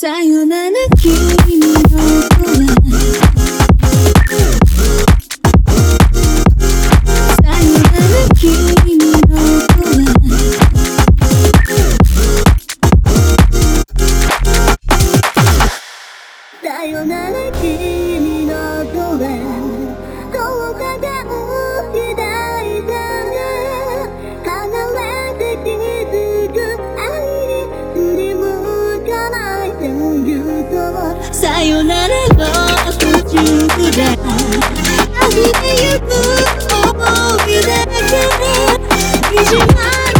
さよなら君の声さよなら君の声さよなら君の声どうかが起きないたら離れて気づく愛に振り向かないというとさよならの途中で溢れゆく想いだけでにじま